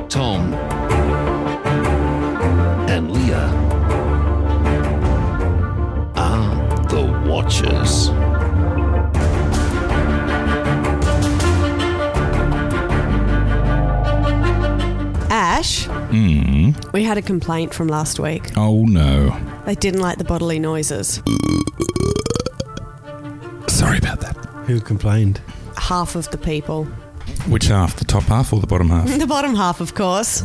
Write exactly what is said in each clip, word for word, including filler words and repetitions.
Tom, and Leah are the Watchers. Ash, Mm. we had a complaint from last week. Oh, no. They didn't like the bodily noises. Sorry about that. Who complained? Half of the people. Which half? The top half or the bottom half? The bottom half, of course.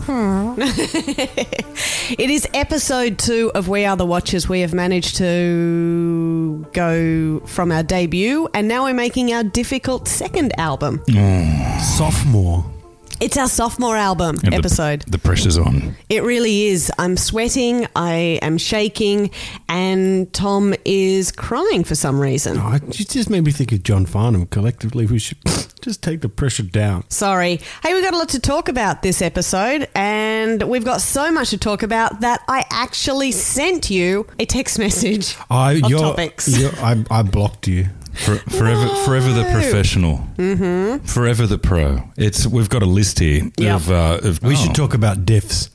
It is episode two of We Are the Watchers. We have managed to go from our debut, and now we're making our difficult second album. Sophomore. It's our sophomore album And the- episode. The, pressure's on. It really is. I'm sweating, I am shaking, and Tom is crying for some reason. Oh, it just made me think of John Farnham. Collectively, we should just take the pressure down. Sorry. Hey, we've got a lot to talk about this episode, and we've got so much to talk about that I actually sent you a text message I, of you're, topics. You're, I, I blocked you. For, forever, forever the professional. Mm-hmm. Forever the pro. It's we've got a list here Yep. of. Uh, of We oh. should talk about diffs.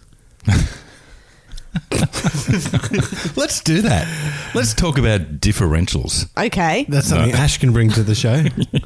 Let's do that. Let's talk about differentials. Okay. That's something No. Ash can bring to the show.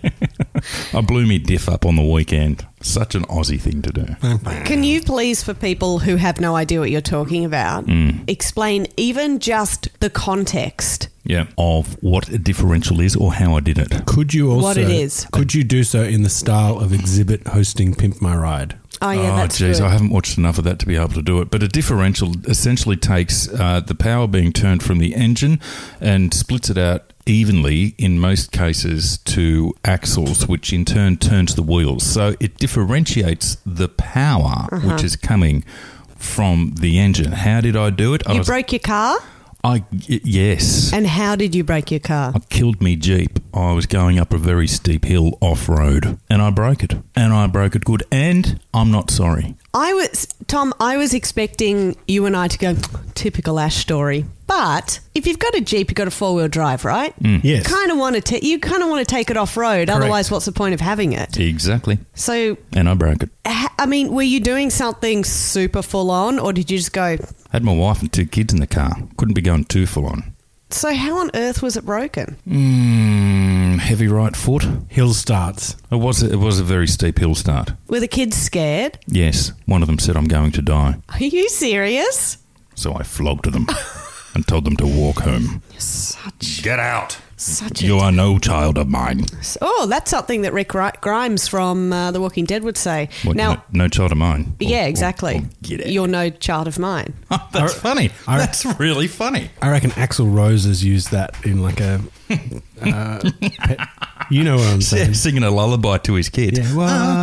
I blew me diff up on the weekend. Such an Aussie thing to do. Can you please, for people who have no idea what you're talking about, Mm. explain even just the context? Yeah, of what a differential is or how I did it. Could you also? What it is. Could you do so in the style of Exhibit hosting Pimp My Ride? Oh, yeah, oh, that's geez, good. I haven't watched enough of that to be able to do it. But a differential essentially takes uh, the power being turned from the engine and splits it out evenly, in most cases, to axles, which in turn turns the wheels. So it differentiates the power Uh-huh. which is coming from the engine. How did I do it? I You was, broke your car? I, y- yes. And how did you break your car? I killed me Jeep. I was going up a very steep hill off-road and I broke it. And I broke it good. And I'm not sorry. I was, Tom, I was expecting you and I to go, typical Ash story. But if you've got a Jeep, you've got a four-wheel drive, right? Yes. Kind of want to ta- you kind of want to take it off-road. Otherwise, what's the point of having it? Exactly. So, And I broke it. ha- I mean, were you doing something super full-on, or did you just go, Had my wife and two kids in the car. Couldn't be going too full on. so how on earth was it broken? Mm, heavy right foot. Hill starts. It was it was a very steep hill start. Were the kids scared? Yes, one of them said I'm going to die, Are you serious? so I flogged them and told them to walk home. Such, Get out! such You a... are no child of mine. Oh, that's something that Rick Gri- Grimes from uh, The Walking Dead would say. What, now, no, no child of mine. Or- yeah, or- exactly. or get out. You're no child of mine. That's funny. I- That's really funny. I reckon Axl Rose has used that in like a. Uh, pet, you know what I'm saying? Singing a lullaby to his kid. Yeah.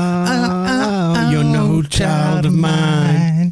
Whoa, you're no child of mine.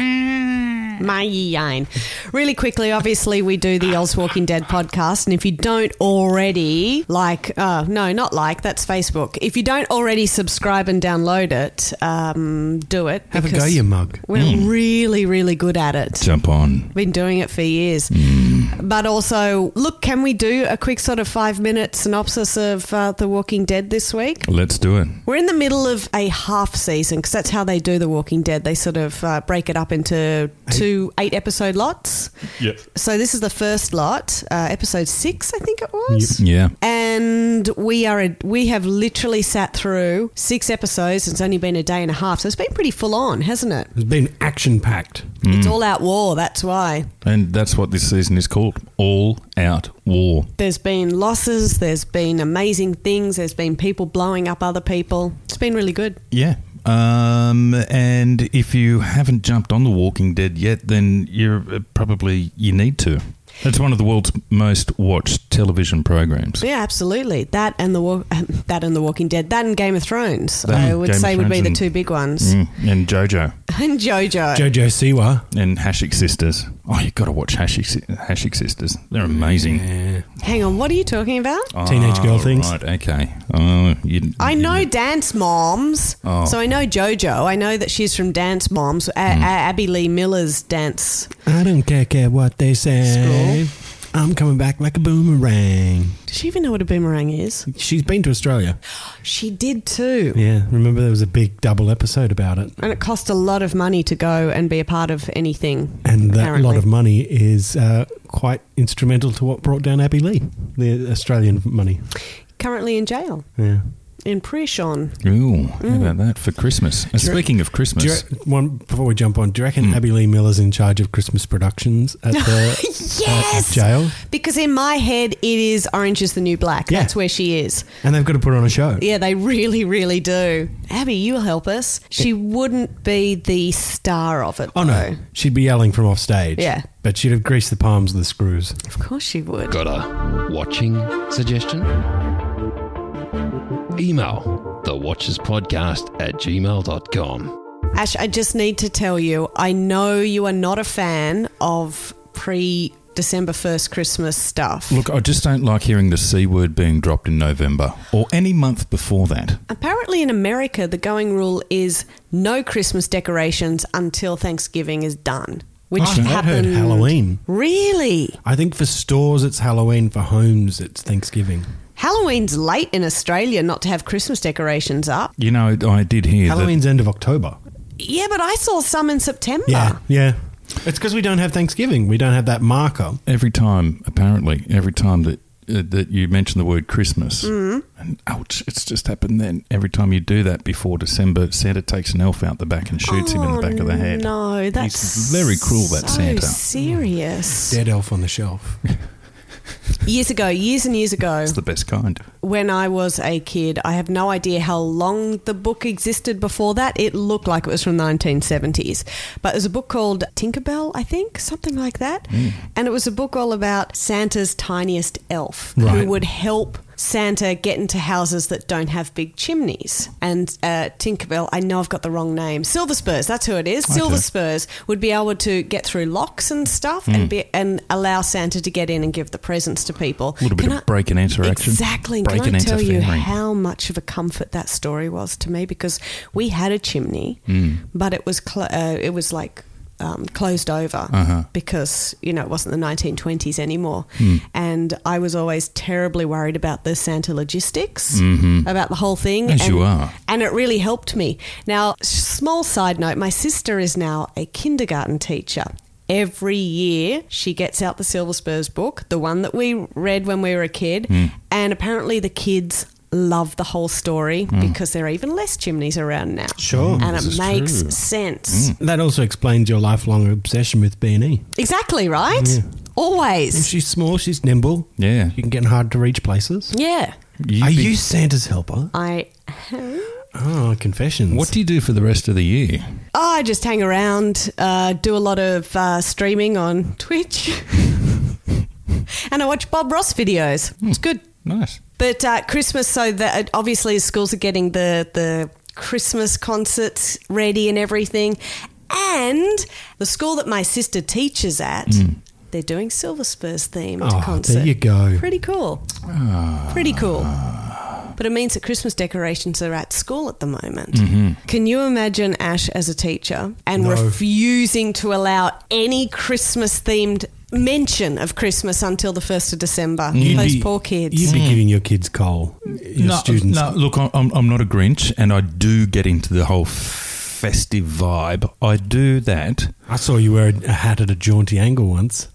My yine. Really quickly, obviously, we do the Oz Walking Dead podcast, and if you don't already like, uh, no, not like, that's Facebook. If you don't already subscribe and download it, um, do it. Have a because go, you mug. We're really, really good at it. Jump on. Been doing it for years. But also, look, can we do a quick sort of five-minute synopsis of uh, The Walking Dead this week? Let's do it. We're in the middle of a half season because that's how they do The Walking Dead. They sort of uh, break it up into two eight-episode lots. Yep. So this is the first lot, uh, episode six, I think it was. Yeah. And we are a, we have literally sat through six episodes. It's only been a day and a half, so it's been pretty full on, hasn't it? It's been action packed. It's all out war. That's why. And that's what this season is called. All Out War. There's been losses. There's been amazing things. There's been people blowing up other people. It's been really good. Yeah. Um, and if you haven't jumped on The Walking Dead yet, then you're uh, probably, you need to. It's one of the world's most watched television programs. Yeah, absolutely. That and the Wa- that and the Walking Dead. That and Game of Thrones. That I and would Game of say would be Thrones the and- two big ones. Mm, and JoJo And JoJo. Jojo Siwa. and Hashik Sisters. Oh, you've got to watch Hashik, Si- Hashik Sisters. They're amazing. Yeah. Hang on, what are you talking about? Teenage girl Oh, things. Right, okay. Oh, you, I you- know Dance Moms. Oh. So I know JoJo. I know that she's from Dance Moms. A- A- Abby Lee Miller's dance. I don't care, care what they say. I'm coming back like a boomerang. Does she even know what a boomerang is? She's been to Australia. She did too. Yeah, remember there was a big double episode about it. And it cost a lot of money to go and be a part of anything. And that apparently. lot of money is uh, quite instrumental to what brought down Abbey Lee, the Australian money. Currently in jail. Yeah. In Prishon. Ooh, how about that for Christmas? And Do you speaking of Christmas, Do you, re- one before we jump on, do you reckon Mm. Abbey Lee Miller's in charge of Christmas productions at the Yes! at jail? Because in my head, it is Orange is the New Black. Yeah. That's where she is. And they've got to put on a show. Yeah, they really, really do. Abby, you'll help us. She wouldn't be the star of it, Oh, though. no. She'd be yelling from off stage. Yeah. But she'd have greased the palms with the screws. Of course she would. Got a watching suggestion? Email the watchers podcast at gmail dot com. Ash, I just need to tell you, I know you are not a fan of pre-December first Christmas stuff. look, I just don't like hearing the C word being dropped in November or any month before that. Apparently in America, the going rule is no Christmas decorations until Thanksgiving is done. Which Oh, I've happened... heard Halloween. Really? I think for stores it's Halloween, for homes it's Thanksgiving. Halloween's late in Australia not to have Christmas decorations up. You know, I did hear Halloween's end of October. Yeah, but I saw some in September. Yeah, yeah. It's because we don't have Thanksgiving. We don't have that marker. that every time, apparently, every time that uh, that you mention the word Christmas, Mm. and ouch, it's just happened then. Every time you do that before December, Santa takes an elf out the back and shoots him in the back of the head. No, that's He's very cruel, that so Santa. serious. Dead elf on the shelf. Years ago, years and years ago, It's the best kind. when I was a kid, I have no idea how long the book existed before that. It looked like it was from the nineteen seventies. But there's a book called Tinkerbell, I think, something like that. Mm. And it was a book all about Santa's tiniest elf Right. who would help Santa get into houses that don't have big chimneys. And uh, Tinkerbell, I know I've got the wrong name, Silver Spurs, that's who it is. Okay. Silver Spurs would be able to get through locks and stuff Mm. and be, and allow Santa to get in and give the presents to people. A little bit Can of I- break and enter action. Exactly. And Break Can and I enter tell you fairy. how much of a comfort that story was to me? Because we had a chimney, Mm. but it was cl- uh, it was like um, closed over Uh-huh. because you know it wasn't the nineteen twenties anymore, Mm. and I was always terribly worried about the Santa logistics, Mhm. about the whole thing. As and, you are. and it really helped me. Now, small side note: my sister is now a kindergarten teacher. Every year she gets out the Silver Spurs book, the one that we read when we were a kid, Mm. and apparently the kids love the whole story because there are even less chimneys around now. Sure. And This it is makes true. sense. That also explains your lifelong obsession with B and E. Exactly, right? Yeah. Always. She's small, she's nimble. Yeah. You can get hard to reach places. Yeah. You Are be- you Santa's helper? I Oh, confessions. What do you do for the rest of the year? oh, I just hang around, uh, do a lot of uh, streaming on Twitch. And I watch Bob Ross videos. It's good. Nice. But uh, Christmas, so that obviously schools are getting the, the Christmas concerts ready and everything. And the school that my sister teaches at, they're doing Silver Spurs themed Oh, concert. there you go. Pretty cool. Pretty cool. But it means that Christmas decorations are at school at the moment. Can you imagine Ash as a teacher and No. refusing to allow any Christmas themed mention of Christmas until the first of December? You'd Those be- poor kids. You'd be giving your kids coal. Your no, students. no, look, I'm, I'm not a Grinch, and I do get into the whole festive vibe. I do that, I saw you wear a hat at a jaunty angle once.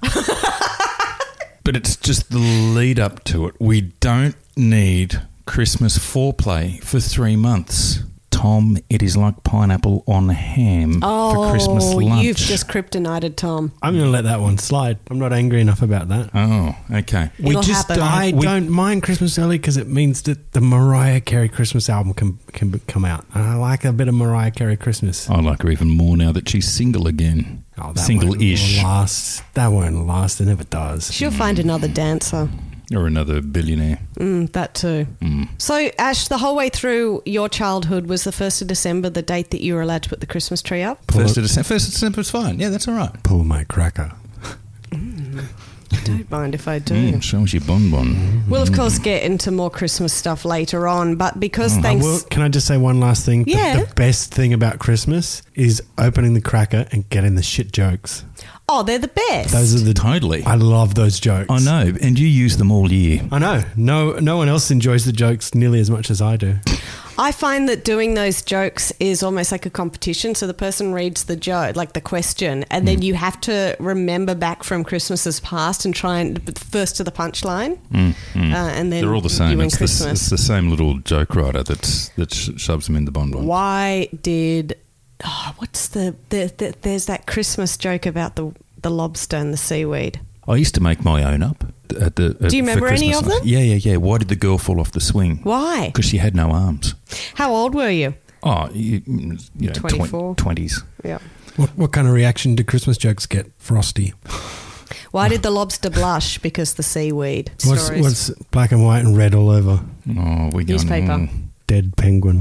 but it's just the lead up to it. We don't need Christmas foreplay for three months. Tom, it is like pineapple on ham Oh, for Christmas lunch. you've just kryptonited Tom. I'm going to let that one slide. I'm not angry enough about that. Oh, okay. It'll we just happen. don't. I we- don't mind Christmas early because it means that the Mariah Carey Christmas album can can be- come out. And I like a bit of Mariah Carey Christmas. I like her even more now that she's single again. Oh, that Single-ish. won't last. That won't last. It never does. She'll find another dancer. Or another billionaire. Mm, that too. Mm. So, Ash, the whole way through your childhood was the first of December the date that you were allowed to put the Christmas tree up? Pull First it- of December. First of December is fine. Yeah, that's all right. Pull my cracker. don't mind if I do. Mm, shows you bonbon. We'll, of course, get into more Christmas stuff later on, but because thanks... Well, can I just say one last thing? The- Yeah. The, best thing about Christmas is opening the cracker and getting the shit jokes. Oh, they're the best. Those are the... Totally. I love those jokes. I know, and you use them all year. I know. No, no one else enjoys the jokes nearly as much as I do. I find that doing those jokes is almost like a competition. So the person reads the joke, like the question, and then you have to remember back from Christmases past and try and first to the punchline, Mm, mm. uh, and then They're all the same. You win It's the, Christmas. it's the same little joke writer that's, that sh- shoves them in the bonbon. Why did? Oh, what's the, the, the? There's that Christmas joke about the the lobster and the seaweed. I used to make my own up. At the, at, Do you remember for any Christmas. of them? Yeah, yeah, yeah. Why did the girl fall off the swing? Why? Because she had no arms. How old were you? Oh, you, you know, twenty-four. twenties. Yeah. What, what kind of reaction do Christmas jokes get? Frosty. Why did the lobster blush? Because the seaweed. What's, Stories. what's black and white and red all over? Oh, we going Newspaper. on. Dead penguin.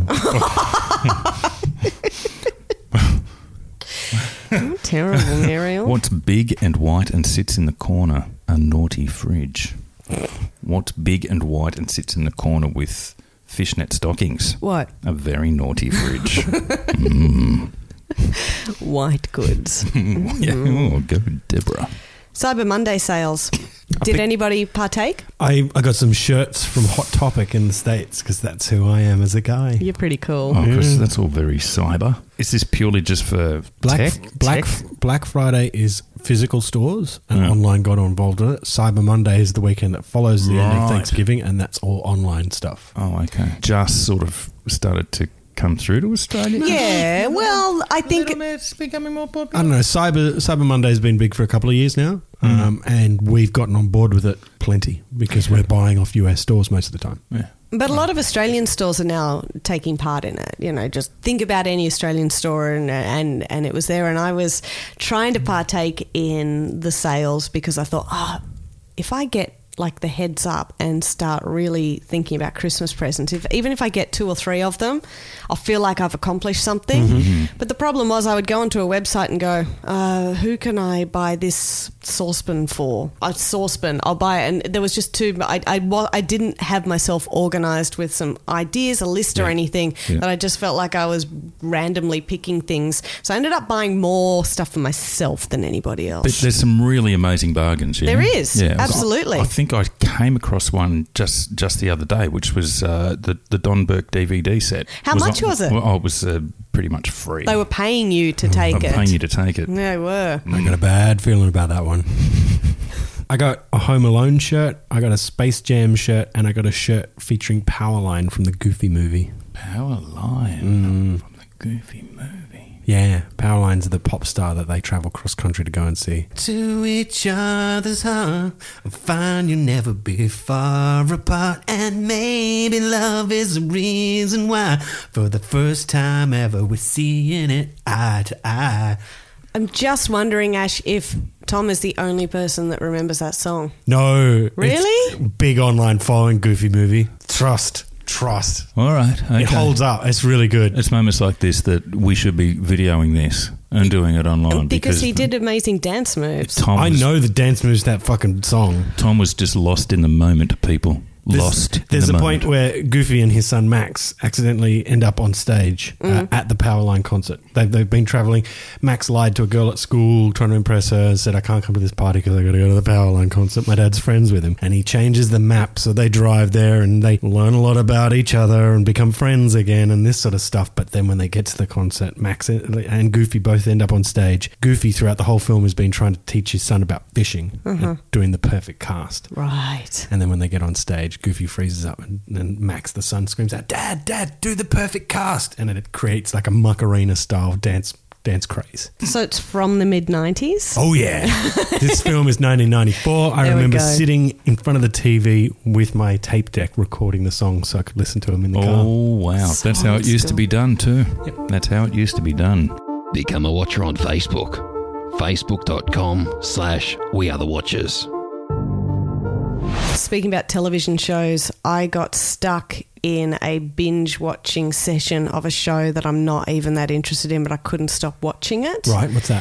Oh, terrible, Muriel. What's big and white and sits in the corner? A naughty fridge. What's big and white and sits in the corner with fishnet stockings? What? A very naughty fridge. mm. White goods. Yeah. Oh, go Deborah. Cyber Monday sales. Did think- anybody partake? I, I got some shirts from Hot Topic in the States because that's who I am as a guy. You're pretty cool. Oh, because that's all very cyber. Is this purely just for Black tech? Black Tech? Black Friday is physical stores and Yeah. online got involved in it. Cyber Monday is the weekend that follows the end of Right. Thanksgiving, and that's all online stuff. Oh, okay. Just sort of started to come through to Australia. Yeah, well, I think It's becoming more I popular. don't know. Cyber Cyber Monday has been big for a couple of years now, Mm. um, and we've gotten on board with it plenty because we're buying off U S stores most of the time. Yeah. But a lot of Australian stores are now taking part in it. You know, just think about any Australian store and and and it was there. And I was trying to partake in the sales because I thought, oh, if I get like the heads up and start really thinking about Christmas presents, if even if I get two or three of them, I'll feel like I've accomplished something. Mm-hmm. But the problem was I would go onto a website and go, uh, who can I buy this saucepan for? A saucepan, I'll buy it. And there was just too, I, I, wa- I didn't have myself organised with some ideas, a list or Yeah. anything, Yeah. that I just felt like I was randomly picking things. So I ended up buying more stuff for myself than anybody else. But there's some really amazing bargains. Yeah? There is, Yeah. absolutely. I, I think I came across one just, just the other day, which was uh, the the Don Burke D V D set. How much was it? Well, oh, it was uh, pretty much free. They were paying you to take I'm it. paying you to take it. Yeah, they were. I got a bad feeling about that one. I got a Home Alone shirt, I got a Space Jam shirt, and I got a shirt featuring Powerline from the Goofy movie. Powerline from the Goofy movie. Yeah, Powerline's the pop star that they travel cross country to go and see. To each other's heart, find you'll never be far apart, and maybe love is the reason why, for the first time ever we're seeing it eye to eye. I'm just wondering, Ash, if Tom is the only person that remembers that song. No. Really? It's big online following, Goofy movie. Trust. Trust. All right. Okay. It holds up. It's really good. It's moments like this that we should be videoing this and doing it online Because he did amazing dance moves. Tom I was, know the dance moves to that fucking song. Tom was just lost in the moment, people. There's, Lost. There's in a the point moment. where Goofy and his son Max accidentally end up on stage uh, at the Powerline concert. They've, they've been traveling. Max lied to a girl at school trying to impress her and said, I can't come to this party because I got to go to the Powerline concert. My dad's friends with him. And he changes the map so they drive there and they learn a lot about each other and become friends again and this sort of stuff. But then when they get to the concert, Max and Goofy both end up on stage. Goofy throughout the whole film has been trying to teach his son about fishing and doing the perfect cast. Right. And then when they get on stage, Goofy freezes up and then Max, the son, screams out, Dad, Dad, do the perfect cast. And it creates like a Macarena style dance dance craze. So it's from the mid nineties? Oh, yeah. This film is nineteen ninety-four. I There we remember go. sitting in front of the T V with my tape deck recording the song so I could listen to them in the car. Oh, wow. So That's how it old used to school. be done, too. That's how it used to be done. Become a watcher on Facebook. Facebook.com slash We Are The Watchers. Speaking about television shows, I got stuck in a binge watching session of a show that I'm not even that interested in, but I couldn't stop watching it. Right, what's that?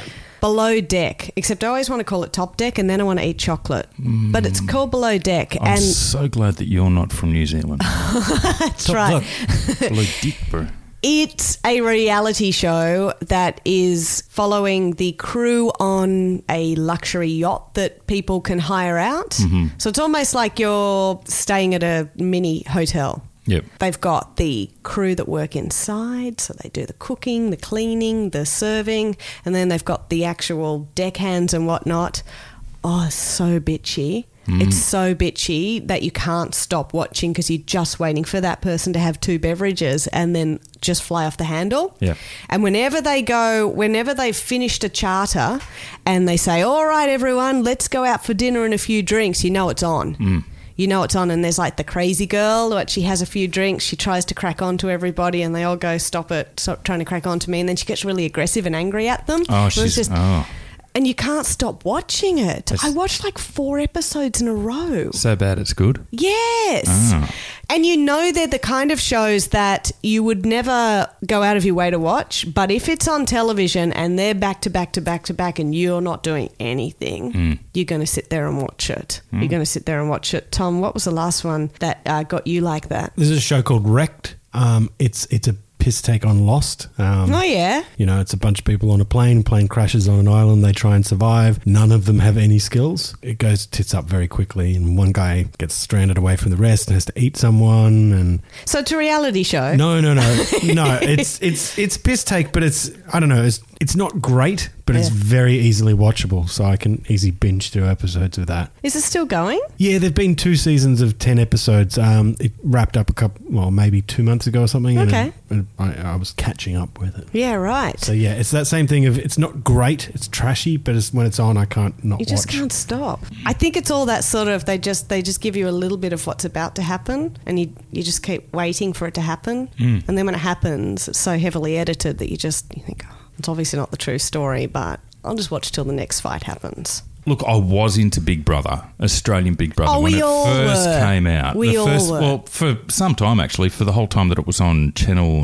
Below Deck, except I always want to call it Top Deck and then I want to eat chocolate. Mm. But it's called Below Deck. I'm and so glad that you're not from New Zealand. That's right. Below Dick, bro. It's a reality show that is following the crew on a luxury yacht that people can hire out. Mm-hmm. So it's almost like you're staying at a mini hotel. Yep. They've got the crew that work inside, so they do the cooking, the cleaning, the serving, and then they've got the actual deckhands and whatnot. Oh, it's so bitchy. Mm. It's so bitchy that you can't stop watching because you're just waiting for that person to have two beverages and then just fly off the handle. Yeah. And whenever they go, whenever they've finished a charter and they say, all right, everyone, let's go out for dinner and a few drinks, you know it's on. Mm. You know it's on, and there's like the crazy girl, but she has a few drinks, she tries to crack on to everybody and they all go, stop it, stop trying to crack on to me, and then she gets really aggressive and angry at them. Oh, And it's she's... just- oh. And you can't stop watching it. It's- I watched like four episodes in a row. So bad it's good? Yes. Ah. And you know they're the kind of shows that you would never go out of your way to watch, but if it's on television and they're back to back to back to back and you're not doing anything, Mm. you're going to sit there and watch it. Mm. You're going to sit there and watch it. Tom, what was the last one that uh, got you like that? There's a show called Wrecked. Um, it's it's a piss take on Lost. Um, Oh, yeah. You know, it's a bunch of people on a plane. Plane crashes on an island. They try and survive. None of them have any skills. It goes tits up very quickly, and one guy gets stranded away from the rest and has to eat someone. And So it's a reality show. no, no, no, no. It's it's it's piss take, but it's I don't know. It's it's not great, but it's Yeah. very easily watchable. So I can easily binge through episodes of that. Is it still going? Yeah, there've been two seasons of ten episodes. Um, it wrapped up a couple, well, maybe two months ago or something. Okay. And, and I, I was catching up with it. Yeah, right. So yeah, it's that same thing of it's not great, it's trashy, but it's, when it's on, I can't not You watch. just can't stop. I think it's all that sort of they just they just give you a little bit of what's about to happen, and you you just keep waiting for it to happen, Mm. and then when it happens, it's so heavily edited that you just you think, oh, it's obviously not the true story, but I'll just watch till the next fight happens. Look, I was into Big Brother, Australian Big Brother, Oh, when we it all first were. came out. We the all first, were. Well, for some time, actually, for the whole time that it was on Channel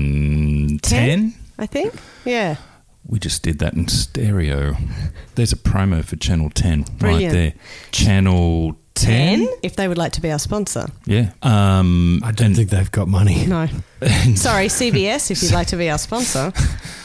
mm, ten. I think. Yeah. We just did that in stereo. There's a promo for Channel ten right Brilliant. there. Channel ten? If they would like to be our sponsor. Yeah. Um, I don't and- think they've got money. No. Sorry, C B S, if you'd like to be our sponsor.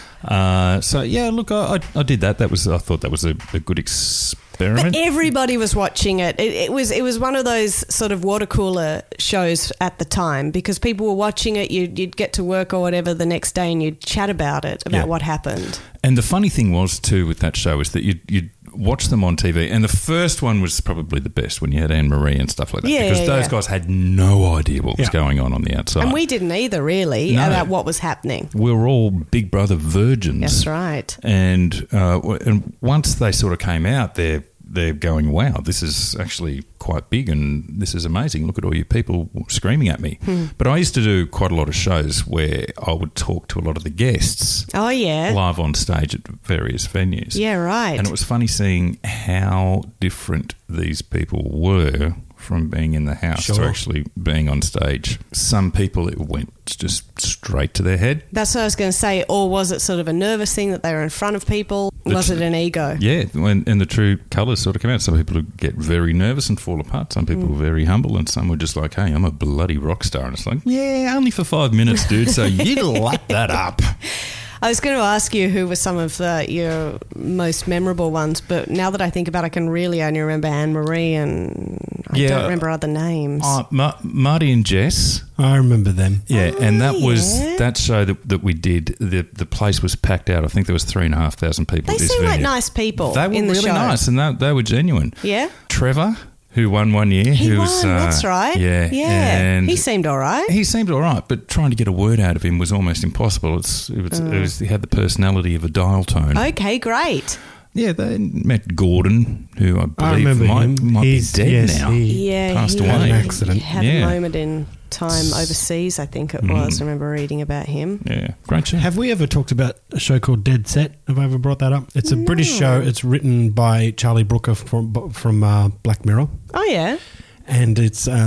Uh, so yeah, look, I, I, I did that. That was I thought that was a, a good experiment. But everybody was watching it. it. It was it was one of those sort of water cooler shows at the time because people were watching it. You'd, you'd get to work or whatever the next day and you'd chat about it, about Yeah. what happened. And the funny thing was too with that show is that you'd, you'd watch them on T V, and the first one was probably the best when you had Anne Marie and stuff like that, Yeah, because yeah, those yeah. guys had no idea what was Yeah. going on on the outside. And we didn't either, really, No. about what was happening. we were all Big Brother virgins. That's right. And uh, w- and once they sort of came out, they're they're going, wow, this is actually quite big, and this is amazing. Look at all you people screaming at me. Hmm. But I used to do quite a lot of shows where I would talk to a lot of the guests Oh, yeah. live on stage at various venues. Yeah, right. And it was funny seeing how different these people were from being in the house to Sure. actually being on stage. Some people, it went just straight to their head. That's what I was going to say. Or was it sort of a nervous thing that they were in front of people? The Was tr- it an ego? Yeah, when, and the true colours sort of come out. Some people would get very nervous and fall apart. Some people Mm. were very humble, and some were just like, hey, I'm a bloody rock star. And it's like, yeah, only for five minutes, dude, so you lap that up. I was going to ask you who were some of the, your most memorable ones, but now that I think about it, I can really only remember Anne Marie and I Yeah. don't remember other names. Uh, Ma- Marty and Jess. I remember them. Yeah, Oh, and that was yeah. that show that, that we did. The the place was packed out. I think there was three and a half thousand people. They at this seem like venue. nice people They were in the really show. nice, and they, they were genuine. Yeah? Trevor, who won one year, He who won, was uh, that's right. Yeah, Yeah. and He seemed all right. he seemed all right, but trying to get a word out of him was almost impossible. It's it was, it was he had the personality of a dial tone. Okay, great. Yeah, they met Gordon, who I believe I remember might, him. might be He's- dead yes, now. he- Yeah, Passed he away. Had an he accident. had Yeah. a moment in time overseas, I think it Mm. was. I remember reading about him. Yeah, great show. Have we ever talked about a show called Dead Set? Have I ever brought that up? It's a No. British show. It's written by Charlie Brooker from from uh, Black Mirror, Oh, yeah. and it's uh,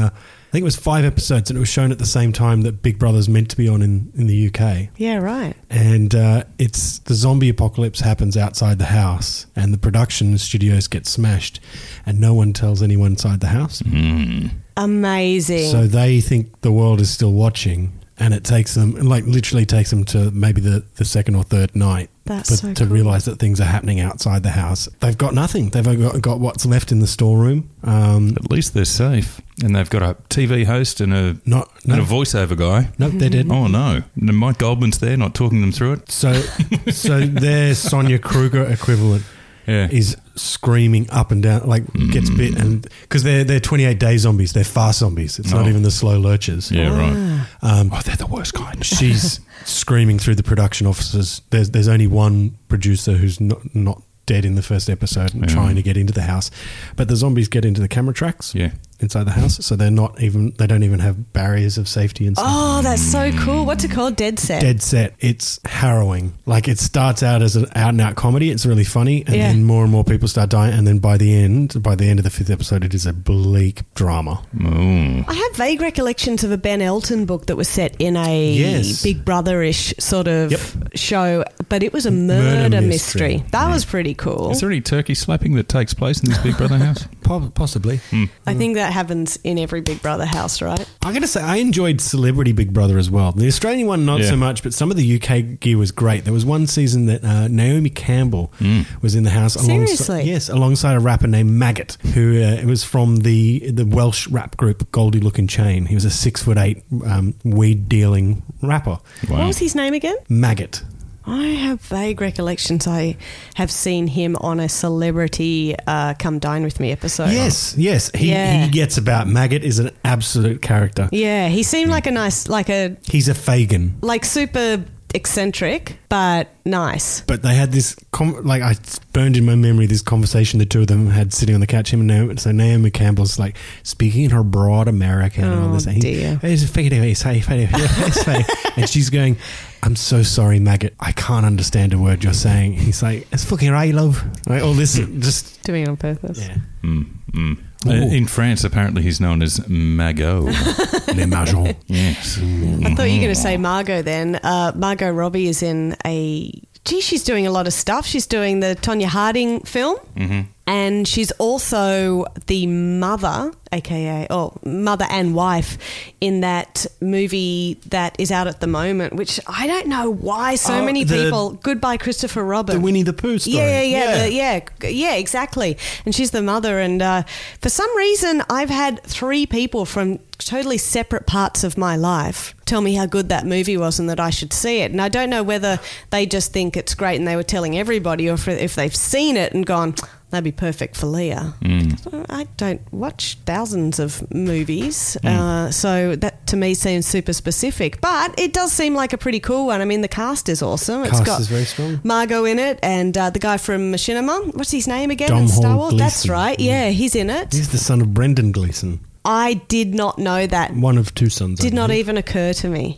I think it was five episodes, and it was shown at the same time that Big Brother's meant to be on in, in the U K. Yeah, right. And uh, it's the zombie apocalypse happens outside the house, and the production studios get smashed, and no one tells anyone inside the house. Mm. Amazing. So they think the world is still watching, and it takes them, like literally takes them to maybe the, the second or third night. That's but so to cool. realise that things are happening outside the house. They've got nothing. They've got, got what's left in the storeroom. Um, At least they're safe. And they've got a T V host and a, not, no, and a voiceover guy. Nope, they're dead. Oh, no. And Mike Goldman's there, not talking them through it. So, so their Sonia Kruger equivalent Yeah. is screaming up and down, like gets bit, and because they're they're twenty-eight day zombies, they're fast zombies. It's not Oh. even the slow lurchers. Yeah, right. Um, Oh, they're the worst kind. she's screaming through the production offices. There's there's only one producer who's not not dead in the first episode and Yeah. trying to get into the house, but the zombies get into the camera tracks. Yeah. Inside the house, so they're not even they don't even have barriers of safety and stuff. Oh, that's so cool. What's it called? Dead Set. Dead Set. It's harrowing. Like it starts out as an out and out comedy. It's really funny, and Yeah. then more and more people start dying, and then by the end, by the end of the fifth episode, it is a bleak drama. Oh. I have vague recollections of a Ben Elton book that was set in a Yes. Big Brother-ish sort of Yep. show, but it was a murder, Murder mystery. mystery. That was pretty cool. Is there any turkey slapping that takes place in this Big Brother house? Po- Possibly. I think that happens in every Big Brother house, right? I'm going to say I enjoyed Celebrity Big Brother as well. The Australian one, not Yeah. so much, but some of the U K gear was great. There was one season that uh, Naomi Campbell was in the house. Seriously? Alongside, yes, alongside a rapper named Maggot, who uh, it was from the the Welsh rap group Goldie Lookin' Chain. He was a six foot eight um, weed dealing rapper. What Wow. was his name again? Maggot. I have vague recollections. I have seen him on a Celebrity uh, Come Dine With Me episode. Yes, yes. He, Yeah. he gets about. Maggot is an absolute character. Yeah, he seemed like a nice, like a, He's a Fagin. like super eccentric, but nice. But they had this, com- like, I burned in my memory this conversation the two of them had sitting on the couch. Him and Naomi. So Naomi Campbell's like speaking in her broad American and all Oh, this. And he- dear. It's fake, it's fake, it's fake. And she's going, I'm so sorry, Maggot. I can't understand a word you're saying. He's like, it's fucking right, love. Like, all this, just, Doing it on purpose. yeah. Mm, mm. Ooh. Uh, in France, apparently, he's known as Magot. Les Margons. Yes. I thought you were going to say Margot then. Uh, Margot Robbie is in a... Gee, she's doing a lot of stuff. She's doing the Tonya Harding film. Mm-hmm. And she's also the mother, a k a, oh, mother and wife in that movie that is out at the moment, which I don't know why so Oh, many the- people... Goodbye, Christopher Robin. The Winnie the Pooh story. Yeah, yeah, yeah, the, yeah, yeah, exactly. And she's the mother. And uh, for some reason, I've had three people from totally separate parts of my life tell me how good that movie was and that I should see it. And I don't know whether they just think it's great and they were telling everybody, or if, if they've seen it and gone, that'd be perfect for Leah. Mm. I don't watch thousands of movies, uh, so that to me seems super specific. But it does seem like a pretty cool one. I mean, the cast is awesome. It's Cast got is very strong. Margot in it, and uh, the guy from Machinima. What's his name again? Dom in Star Hall Wars. That's Gleeson. right. Yeah, he's in it. He's the son of Brendan Gleeson. I did not know that. One of two sons. I Did not believe. even occur to me.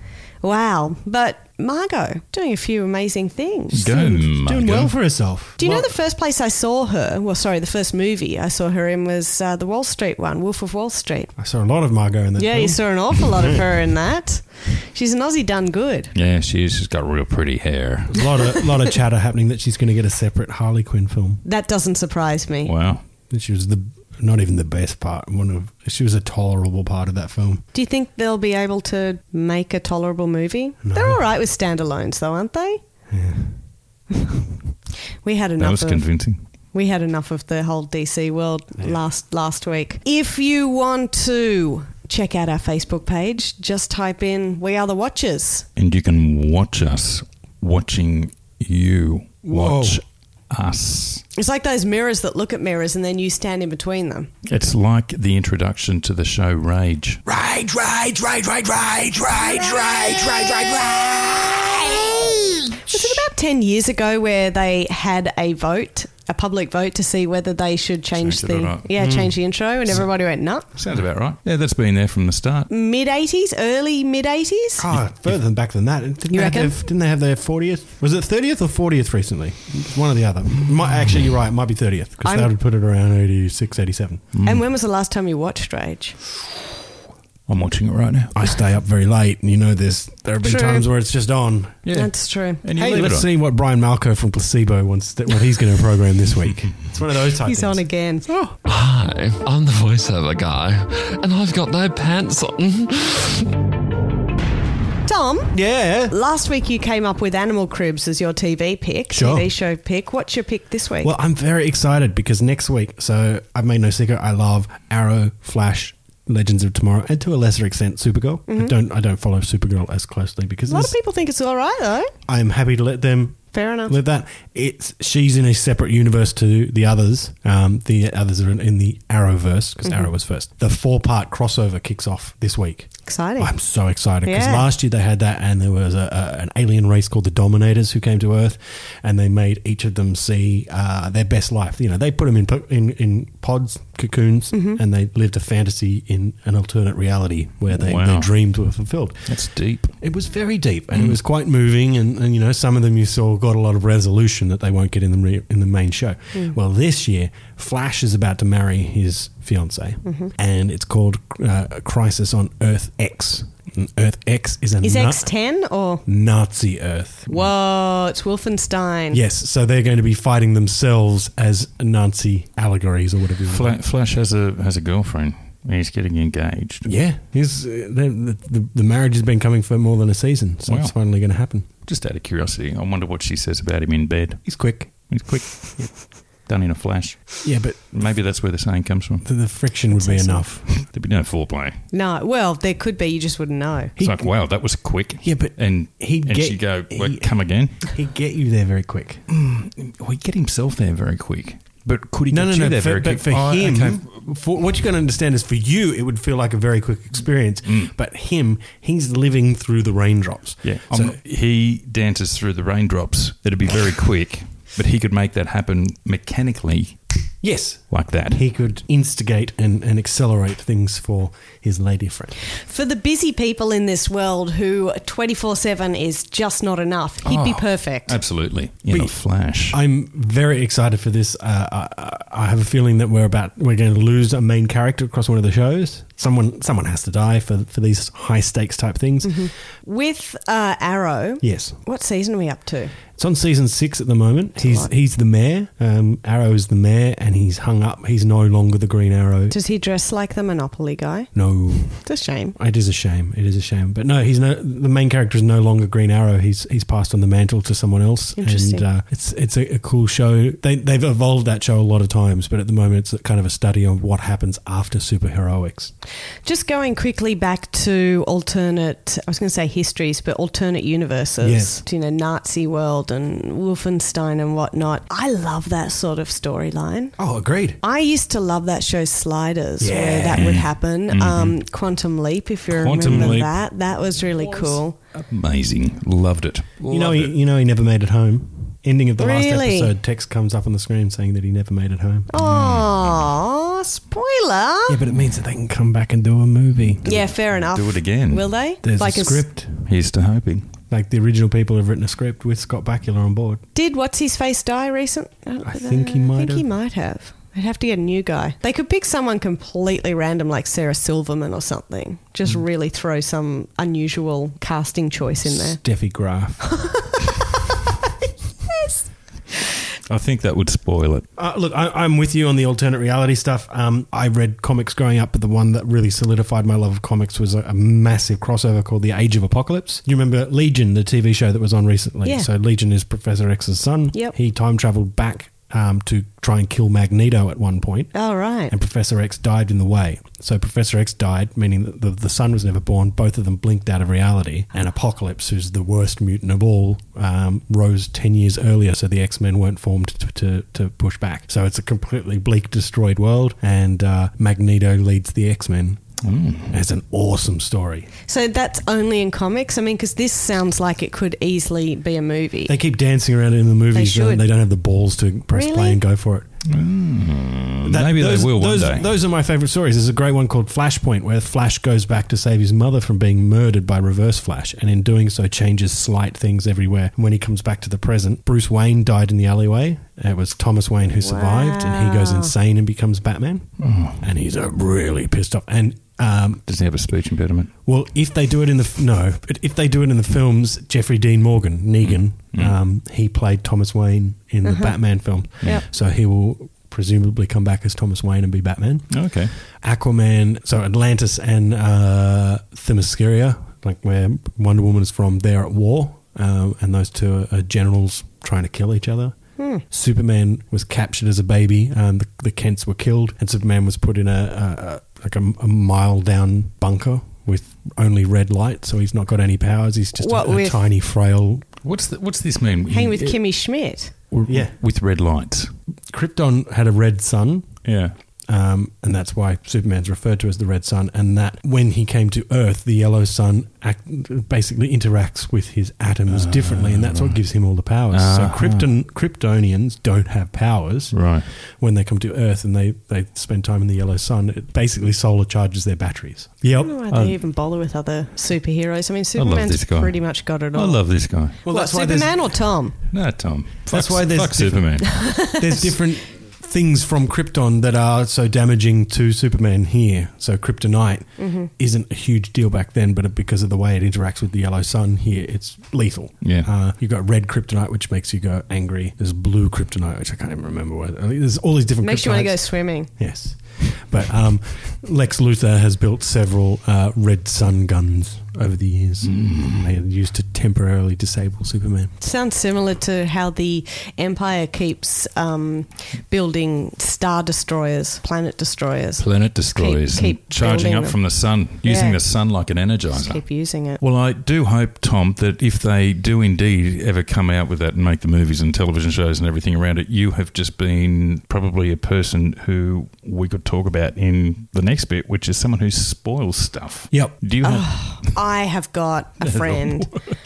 Wow. But Margot doing a few amazing things. Go, Doing Margot. well for herself. Do you know Well, the first place I saw her? Well, sorry, the first movie I saw her in was uh, the Wall Street one, Wolf of Wall Street. I saw a lot of Margot in that Yeah, film. you saw an awful lot of her in that. She's an Aussie done good. Yeah, she is. She's got real pretty hair. There's a lot of lot of chatter happening that she's going to get a separate Harley Quinn film. That doesn't surprise me. Wow. And she was the not even the best part. One of she was a tolerable part of that film. Do you think they'll be able to make a tolerable movie? No. They're all right with standalones, though, aren't they? Yeah. We had That enough. was of, convincing. We had enough of the whole D C world last last week. If you want to check out our Facebook page, just type in "We Are the Watchers." And you can watch us watching you watch Whoa. us. It's like those mirrors that look at mirrors, and then you stand in between them. It's like the introduction to the show Rage. Rage, rage, rage, rage, rage, rage, rage, rage, rage, rage. Was it about ten years ago where they had a vote, a public vote, to see whether they should change Changed it the or not. yeah change the intro, and everybody went no. Sounds about right. Yeah, that's been there from the start. Mid eighties, early mid eighties. Oh, further than back than that. Didn't, You they have reckon? their, didn't they have their fortieth? Was it thirtieth or fortieth recently? One or the other. Might, actually, you're right. It might be thirtieth because I'm- that would put it around eighty-six, eighty-seven. And when was the last time you watched Rage? I'm watching it right now. I stay up very late, and you know this. There have been True. times where it's just on. Yeah. That's true. And you Hey, leave let's it on. see what Brian Malco from Placebo wants. To, what he's going to program this week. It's one of those type He's things. on again. Hi, I'm the voiceover guy, and I've got no pants on. Tom, Yeah. last week you came up with Animal Cribs as your T V pick, Sure. T V show pick. What's your pick this week? Well, I'm very excited because next week, so I've made no secret, I love Arrow, Flash, Legends of Tomorrow, and to a lesser extent, Supergirl. I don't, I don't follow Supergirl as closely because a lot of there's- people think it's all right, though. I'm happy to let them Fair enough. let that. It's she's in a separate universe to the others. Um, the others are in, in the Arrowverse because Arrow was first. The four part crossover kicks off this week. Exciting. I'm so excited because Yeah. last year they had that, and there was a, a, an alien race called the Dominators who came to Earth, and they made each of them see uh, their best life. You know, they put them in po- in, in pods, cocoons, and they lived a fantasy in an alternate reality where they, Wow. their dreams were fulfilled. That's deep. It was very deep, and it was quite moving. And, and you know, some of them you saw got a lot of resolution that they won't get in the re- in the main show. Well, this year, Flash is about to marry his fiance, and it's called uh, Crisis on Earth X. And Earth X is a Is na- X ten or... Nazi Earth. Whoa, it's Wolfenstein. Yes, so they're going to be fighting themselves as Nazi allegories or whatever. You want to Fla- Flash has a has a girlfriend. He's getting engaged. Yeah, he's, uh, the, the, the marriage has been coming for more than a season, so Wow. it's finally going to happen. Just out of curiosity, I wonder what she says about him in bed. He's quick. He's quick. Done in a flash. Yeah, but Maybe that's where the saying comes from. the, the friction would be enough. There'd be no foreplay. No, well, there could be. You just wouldn't know. It's like, wow, that was quick. Yeah, but And he'd and get- she'd go, well, he- come again? He'd get you there very quick. Well, he'd get himself there very quick. But could he No, get no, you no. there For, very but quick? for Oh, him, okay. for, what you're going to understand is for you, it would feel like a very quick experience. But him, he's living through the raindrops. Yeah. So, Um, he dances through the raindrops. It'd be very quick, but he could make that happen mechanically yes, like that. he could instigate and, and accelerate things for his lady friend. For the busy people in this world who twenty-four seven is just not enough, he'd be Oh, perfect. Absolutely. In We- a flash. I'm very excited for this. Uh, I, I have a feeling that we're about we're going to lose a main character across one of the shows. Someone someone has to die for for these high stakes type things. With uh, Arrow, Yes. what season are we up to? It's on season six at the moment. He's lot. he's the mayor. Um, Arrow is the mayor, and he's hung up. He's no longer the Green Arrow. Does he dress like the Monopoly guy? No, It's a shame. it is a shame. It is a shame. But no, he's no. The main character is no longer Green Arrow. He's he's passed on the mantle to someone else. Interesting. And uh, it's it's a, a cool show. They they've evolved that show a lot of times, but at the moment it's kind of a study on what happens after superheroics. Just going quickly back to alternate, I was going to say histories, but alternate universes. Yes. You know, Nazi world and Wolfenstein and whatnot. I love that sort of storyline. Oh, agreed. I used to love that show Sliders, where Yeah. that would happen. Um, Quantum Leap, if you Quantum remember Leap. that. That was really cool. Amazing. Loved it. You know, Loved he, it. you know, he never made it home. Ending of the last Really? episode, text comes up on the screen saying that he never made it home. Oh, spoiler. Yeah, but it means that they can come back and do a movie. Yeah, fair enough. Do it again. Will they? There's Like a s- script. Here's to hoping. Like the original people have written a script with Scott Bakula on board. Did what's his face die recent? I think he I might think he have. might have. I'd have to get a new guy. They could pick someone completely random like Sarah Silverman or something. Just Hmm. really throw some unusual casting choice in there. Steffi Graf. I think that would spoil it. Uh, look, I, I'm with you on the alternate reality stuff. Um, I read comics growing up, but the one that really solidified my love of comics was a, a massive crossover called The Age of Apocalypse. You remember Legion, the T V show that was on recently? Yeah. So Legion is Professor X's son. Yep. He time traveled back um, to try and kill Magneto at one point. All right. And Professor X died in the way. So Professor X died, meaning that the, the son was never born. Both of them blinked out of reality. And Apocalypse, who's the worst mutant of all, um, rose ten years earlier, so the X-Men weren't formed to, to, to push back. So it's a completely bleak, destroyed world, and uh, Magneto leads the X-Men. Mm. It's an awesome story. So that's only in comics? I mean, because this sounds like it could easily be a movie. They keep dancing around it in the movies, should. and they don't have the balls to press Really? play and go for it. Mm, That- maybe those, they will one those, day. Those are my favourite stories. There's a great one called Flashpoint where Flash goes back to save his mother from being murdered by Reverse Flash, and in doing so changes slight things everywhere. When he comes back to the present, Bruce Wayne died in the alleyway. It was Thomas Wayne who survived, and he goes Wow. insane and becomes Batman. Oh. And he's uh, really pissed off. And Um, Does he have a speech impediment? well, if they do it in the f- no, but if they do it in the films, Jeffrey Dean Morgan, Negan, Mm. um, he played Thomas Wayne in the Batman film, Yep. so he will presumably come back as Thomas Wayne and be Batman. Okay. Aquaman, so Atlantis and uh, Themyscira, like where Wonder Woman is from, they're at war, uh, and those two are, are generals trying to kill each other. Hmm. Superman was captured as a baby, and the, the Kents were killed, and Superman was put in a, a, a like a, a mile down bunker with only red light, so he's not got any powers. He's just What a, a with- tiny, frail. What's the, what's this mean? Hang with He- Kimmy Schmidt. Yeah. With red lights. Krypton had a red sun. Yeah. Um, and that's why Superman's referred to as the Red Sun. And that when he came to Earth, the yellow sun act, basically interacts with his atoms differently, and that's what gives him all the powers. Uh-huh. So Krypton, Kryptonians don't have powers Right. when they come to Earth and they, they spend time in the yellow sun. It basically solar charges their batteries. Yep. I don't know why they even bother with other superheroes. I mean, love Superman's this guy. pretty much got it all. I love this guy. Well, what, that's why there's- Superman or Tom? No, Tom. That's Fuck- why there's fuck diff- Superman. There's different things from Krypton that are so damaging to Superman here. So kryptonite Mm-hmm. isn't a huge deal back then, but because of the way it interacts with the yellow sun here, it's lethal. Yeah. Uh, you've got red kryptonite, which makes you go angry. There's blue kryptonite, which I can't even remember what. There's all these different Makes you want to go kryptonites. swimming. Yes. But um, Lex Luthor has built several uh, red sun guns over the years. Mm. They are used to temporarily disable Superman. Sounds similar to how the Empire keeps um, building star destroyers, planet destroyers. Planet destroyers. Keep- and keep charging building up them. from the sun, using Yeah. the sun like an Just energizer. keep using it. Well, I do hope, Tom, that if they do indeed ever come out with that and make the movies and television shows and everything around it, you have just been probably a person who we could talk about in the next bit, which is someone who spoils stuff. Yep. Do you have... I have got a friend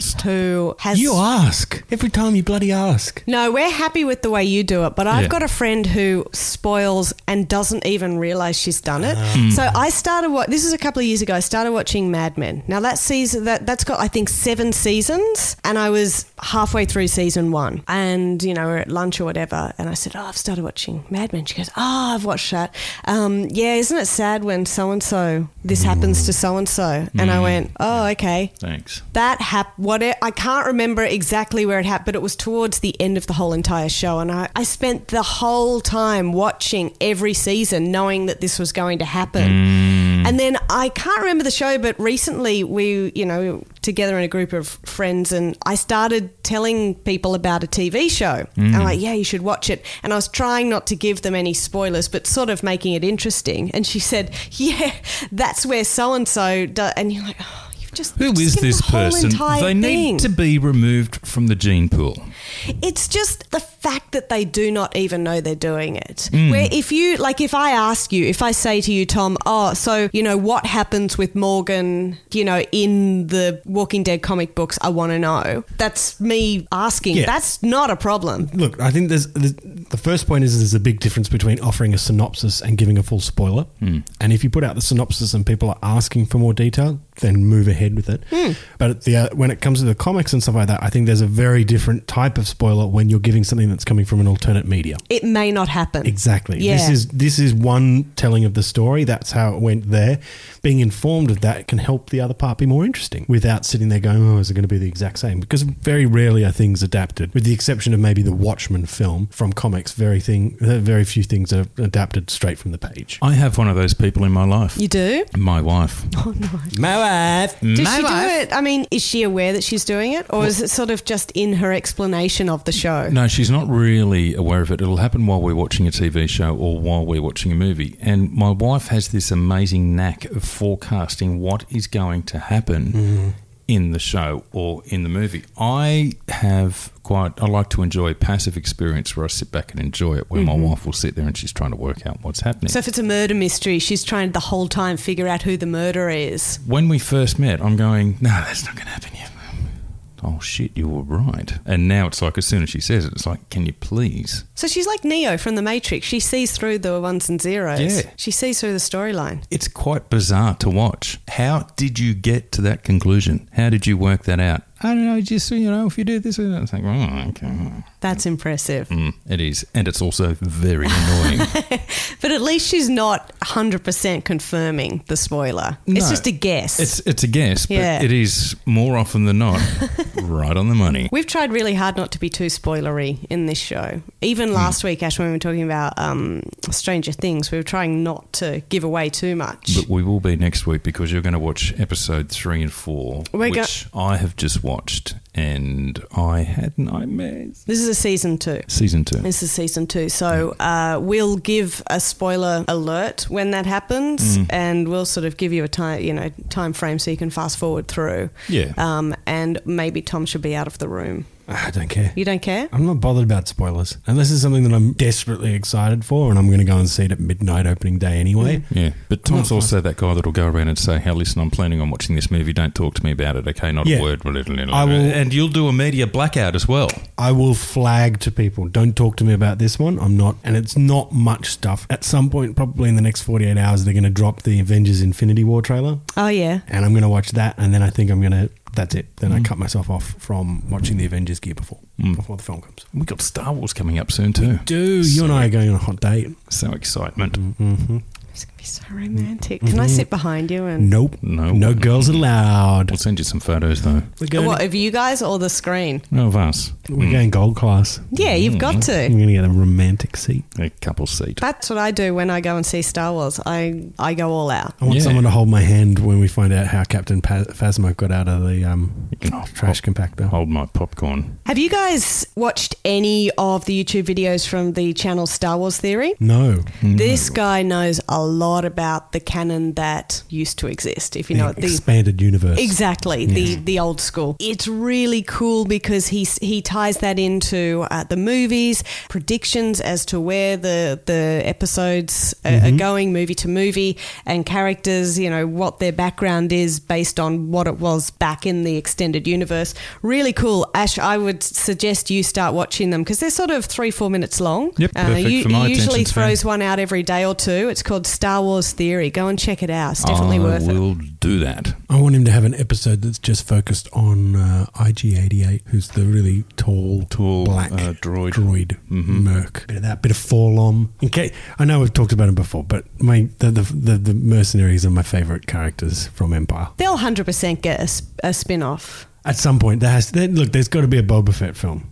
who has. You ask. Every time you bloody ask. No, we're happy with the way you do it, but I've Yeah. got a friend who spoils and doesn't even realise she's done it. Ah. So I started what this is a couple of years ago. I started watching Mad Men. Now that season that that's got I think seven seasons, and I was halfway through season one, and you know we're at lunch or whatever, and I said, "Oh, I've started watching Mad Men." She goes, "Oh, I've watched that. Um, yeah, isn't it sad when so and so this happens to so and so?" And I went, "Oh, okay." Thanks. That happened. What it, I can't remember exactly where it happened, but it was towards the end of the whole entire show, and I, I spent the whole time watching every season, knowing that this was going to happen. And then I can't remember the show, but recently we, you know, we were together in a group of friends, and I started telling people about a T V show. I'm like, yeah, you should watch it. And I was trying not to give them any spoilers, but sort of making it interesting. And she said, yeah, that's where so and so does. And you're like, oh, you've just Who you've is just given this the whole person? entire They thing. need to be removed from the gene pool. It's just the fact that they do not even know they're doing it. Mm. Where if you, like, if I ask you, if I say to you, Tom, oh, so, you know, what happens with Morgan, you know, in the Walking Dead comic books, I want to know. That's me asking. Yeah. That's not a problem. Look, I think there's, there's the first point is there's a big difference between offering a synopsis and giving a full spoiler. And if you put out the synopsis and people are asking for more detail, then move ahead with it. But at the, uh, when it comes to the comics and stuff like that, I think there's a very different type of spoiler when you're giving something that's coming from an alternate media. It may not happen. Exactly. Yeah. This is this is one telling of the story. That's how it went there. Being informed of that can help the other part be more interesting without sitting there going, oh, is it going to be the exact same? Because very rarely are things adapted, with the exception of maybe the Watchmen film from comics. Very thing, very few things are adapted straight from the page. I have one of those people in my life. You do? My wife. My wife. Does she do it? I mean, is she aware that she's doing it? Or is it sort of just in her explanation of the show? No, she's not really aware of it. It'll happen while we're watching a T V show or while we're watching a movie. And my wife has this amazing knack of forecasting what is going to happen mm. in the show or in the movie. I have quite, I like to enjoy a passive experience where I sit back and enjoy it, where mm-hmm. my wife will sit there and she's trying to work out what's happening. So if it's a murder mystery, she's trying the whole time figure out who the murderer is. When we first met, I'm going, no, that's not going to happen yet. Oh, shit, you were right. And now it's like, as soon as she says it, it's like, can you please? So she's like Neo from The Matrix. She sees through the ones and zeros. Yeah. She sees through the storyline. It's quite bizarre to watch. How did you get to that conclusion? How did you work that out? I don't know, just, you know, if you do this, it's like, oh, okay. That's impressive. Mm, it is. And it's also very annoying. But at least she's not one hundred percent confirming the spoiler. It's No, just a guess. It's it's a guess, but Yeah. it is more often than not right on the money. We've tried really hard not to be too spoilery in this show. Even last week, Ash, when we were talking about um, Stranger Things, we were trying not to give away too much. But we will be next week because you're going to watch episode three and four, We're go- which I have just watched, and I had nightmares. This is a season two. Season two. This is season two. So uh, we'll give a spoiler alert when that happens, Mm. and we'll sort of give you a time, you know, time frame so you can fast forward through. Yeah. Um, and maybe Tom should be out of the room. I don't care. You don't care? I'm not bothered about spoilers. Unless it's something that I'm desperately excited for and I'm going to go and see it at midnight opening day anyway. Yeah, but Tom's not also that guy that'll go around and say, hey, listen, I'm planning on watching this movie. Don't talk to me about it, okay? Not Yeah. a word. Blah, blah, blah, blah. I will- And you'll do a media blackout as well. I will flag to people, don't talk to me about this one. I'm not, and it's not much stuff. At some point, probably in the next forty-eight hours, they're going to drop the Avengers Infinity War trailer. Oh, yeah. And I'm going to watch that, and then I think I'm going to, that's it. Then I cut myself off from watching the Avengers gear before, Mm. before the film comes. We've got Star Wars coming up soon too. Do, you and I are going on a hot date. So excitement. Mm-hmm. It's going to be so romantic. Can I sit behind you? and Nope. No. No girls allowed. We'll send you some photos though. We're going, What, of you guys or the screen? No, of us. we're going gold class. Yeah, you've got I'm to. going to get a romantic seat. A couple seat. That's what I do when I go and see Star Wars. I, I go all out. I want Yeah. someone to hold my hand when we find out how Captain pa- Phasma got out of the um, You can trash compactor. Hold my popcorn. Have you guys watched any of the YouTube videos from the channel Star Wars Theory? No. This guy knows a lot about the canon that used to exist, if you know The it. The, expanded universe. Exactly, the the old school. It's really cool because he he ties that into uh, the movies, predictions as to where the the episodes are, Mm-hmm. are going, movie to movie, and characters. You know what their background is based on what it was back in the extended universe. Really cool, Ash. I would suggest you start watching them because they're sort of three four minutes long. Yep, perfect you, for my he usually attention span. throws one out every day or two. It's called Star Wars Theory. Go and check it out. It's definitely I worth it. will do that. I want him to have an episode that's just focused on uh, I G eighty-eight, who's the really tall, Tall, black uh, droid. droid Mhm. merc. Bit of that, bit of Forlom. In case, I know we've talked about him before, but my the the, the, the mercenaries are my favourite characters from Empire. They'll one hundred percent get a, s- a spin-off. At some point, there has there, look. There's got to be a Boba Fett film.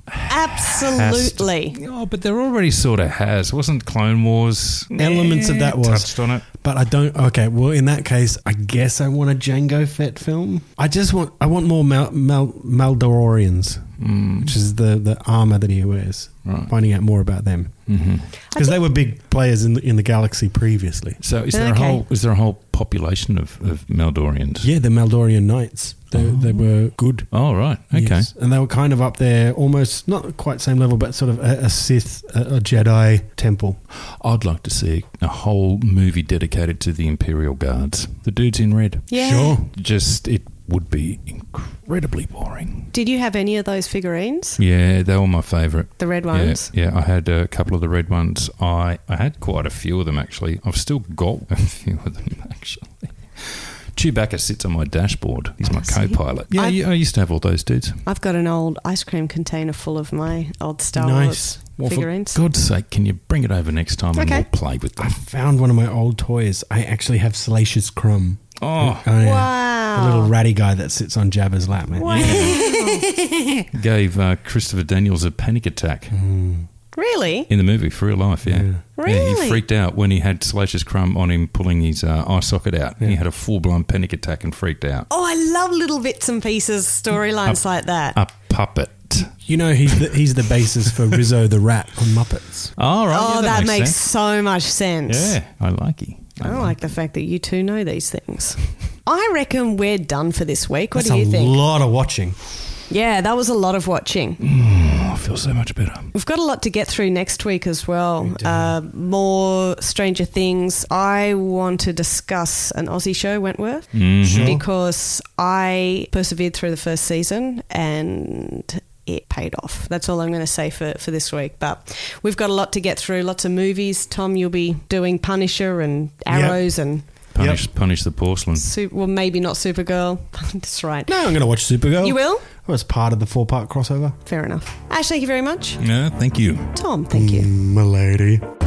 Absolutely. Oh, but there already sort of has. Wasn't Clone Wars? Elements of that was. Touched on it. But I don't. Okay, well, in that case, I guess I want a Jango Fett film. I just want. I want more Mal, Mal, Maldororians, which is the, the armor that he wears. Right. Finding out more about them Mm-hmm. because they were big players in the, in the galaxy previously. So is there Okay. a whole is there a whole population of, of Maldorians? Yeah, the Maldorian Knights. They, they were good. Oh right. Okay. Yes. And they were kind of up there, almost not quite same level, but sort of a, a Sith, a, a Jedi temple. I'd like to see a whole movie dedicated to the Imperial Guards. The dudes in red. Yeah. Sure. Just it would be incredibly boring. Did you have any of those figurines? Yeah, they were my favourite. The red ones? Yeah, yeah, I had a couple of the red ones. I, I had quite a few of them, actually. I've still got a few of them, actually. Chewbacca sits on my dashboard. He's my Oh, see? co-pilot. Yeah, I've- yeah, I used to have all those dudes. I've got an old ice cream container full of my old Star Nice. Wars Well, for figurines. God's sake, can you bring it over next time and Okay. we'll play with I them? found one of my old toys. I actually have Salacious Crumb. Oh, yeah. Wow. A little ratty guy that sits on Jabba's lap, man. gave uh, Christopher Daniels a panic attack Really? in the movie for real life, yeah. Yeah. Yeah, Really? he freaked out when he had Salacious Crumb on him pulling his uh, eye socket out. He had a full-blown panic attack and freaked out. Oh, I love little bits and pieces, storylines like that. A puppet. You know, he's the, he's the basis for Rizzo the Rat on Muppets. Oh, right. oh, yeah, that, makes, sense. so much sense. Yeah, I like it. I like the fact that you two know these things. I reckon we're done for this week. What That's do you a think? lot of watching. Yeah, that was a lot of watching. Oh, I feel so much better. We've got a lot to get through next week as well. Uh, more Stranger Things. I want to discuss an Aussie show, Wentworth, Mm-hmm. because I persevered through the first season and it paid off. That's all I'm going to say for, for this week. But we've got a lot to get through, lots of movies. Tom, you'll be doing Punisher and Arrows and... punish punish the porcelain. Su- well, maybe not Supergirl. That's right. No, I'm going to watch Supergirl. You will? Well, it's part of the four-part crossover. Fair enough. Ash, thank you very much. Yeah, thank you. Tom, thank you. Mm, my lady.